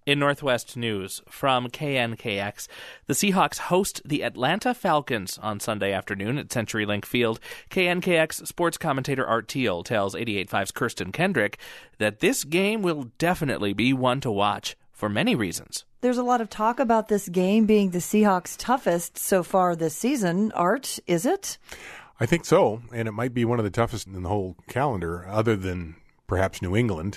In Northwest news from KNKX, the Seahawks host the Atlanta Falcons on Sunday afternoon at CenturyLink Field. KNKX sports commentator Art Teal tells 88.5's Kirsten Kendrick that this game will definitely be one to watch for many reasons. There's a lot of talk about this game being the Seahawks' toughest so far this season. Art, is it? I think so, and it might be one of the toughest in the whole calendar, other than perhaps New England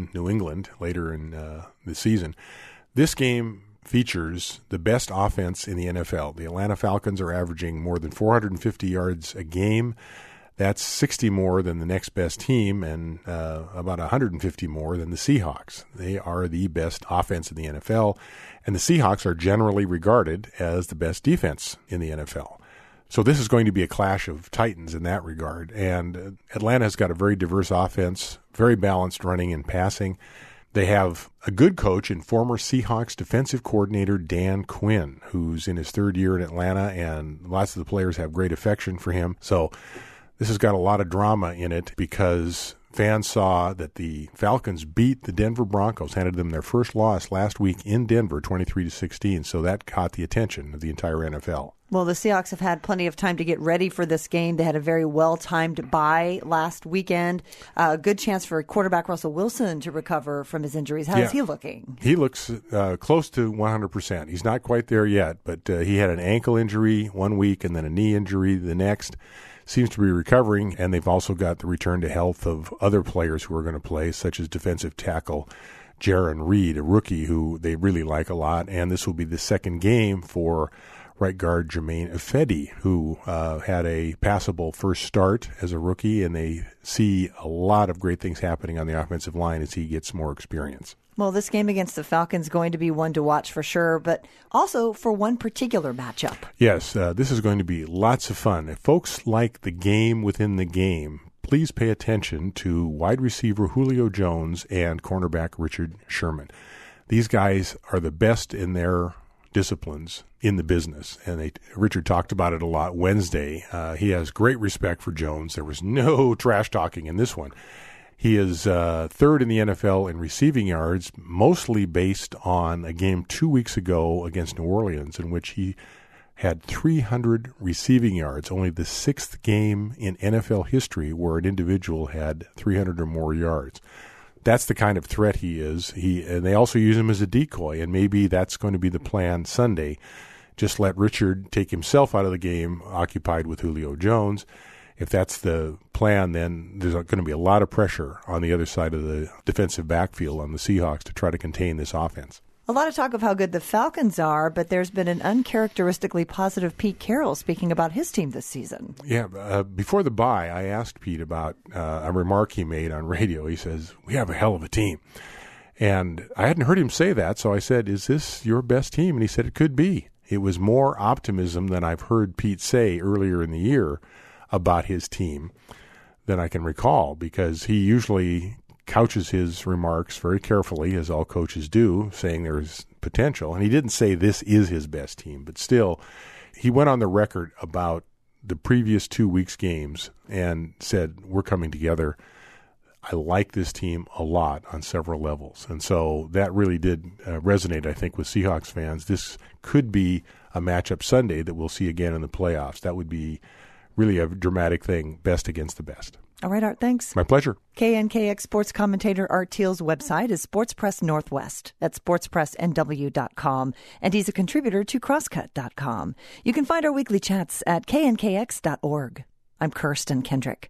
later in the season. This game features the best offense in the NFL. The Atlanta Falcons are averaging more than 450 yards a game. That's 60 more than the next best team and about 150 more than the Seahawks. They are the best offense in the NFL, and the Seahawks are generally regarded as the best defense in the NFL. So this is going to be a clash of titans in that regard. And Atlanta's got a very diverse offense, very balanced running and passing. They have a good coach and former Seahawks defensive coordinator Dan Quinn, who's in his third year in Atlanta, and lots of the players have great affection for him. So this has got a lot of drama in it because fans saw that the Falcons beat the Denver Broncos, handed them their first loss last week in Denver, 23-16. So that caught the attention of the entire NFL. Well, the Seahawks have had plenty of time to get ready for this game. They had a very well-timed bye last weekend. A good chance for quarterback Russell Wilson to recover from his injuries. How is he looking? He looks close to 100%. He's not quite there yet, but he had an ankle injury one week and then a knee injury the next. Seems to be recovering, and they've also got the return to health of other players who are going to play, such as defensive tackle Jarran Reed, a rookie who they really like a lot. And this will be the second game for right guard Germain Ifedi, who had a passable first start as a rookie, and they see a lot of great things happening on the offensive line as he gets more experience. Well, this game against the Falcons is going to be one to watch for sure, but also for one particular matchup. Yes, this is going to be lots of fun. If folks like the game within the game, please pay attention to wide receiver Julio Jones and cornerback Richard Sherman. These guys are the best in their disciplines in the business, and Richard talked about it a lot Wednesday. He has great respect for Jones. There was no trash talking in this one. He is third in the NFL in receiving yards, mostly based on a game 2 weeks ago against New Orleans in which he had 300 receiving yards, only the sixth game in NFL history where an individual had 300 or more yards. That's the kind of threat he is. And they also use him as a decoy, and maybe that's going to be the plan Sunday. Just let Richard take himself out of the game, occupied with Julio Jones. If that's the plan, then there's going to be a lot of pressure on the other side of the defensive backfield on the Seahawks to try to contain this offense. A lot of talk of how good the Falcons are, but there's been an uncharacteristically positive Pete Carroll speaking about his team this season. Yeah, before the bye, I asked Pete about a remark he made on radio. He says, "We have a hell of a team." And I hadn't heard him say that, so I said, "Is this your best team?" And he said, "It could be." It was more optimism than I've heard Pete say earlier in the year about his team than I can recall, because he usually couches his remarks very carefully, as all coaches do, saying there's potential. And he didn't say this is his best team, but still, he went on the record about the previous 2 weeks' games and said, we're coming together. I like this team a lot on several levels. And so that really did resonate, I think, with Seahawks fans. This could be a matchup Sunday that we'll see again in the playoffs. That would be really a dramatic thing, best against the best. All right, Art, thanks. My pleasure. KNKX sports commentator Art Teal's website is Sports Press Northwest. That's sportspressnw.com. And he's a contributor to crosscut.com. You can find our weekly chats at knkx.org. I'm Kirsten Kendrick.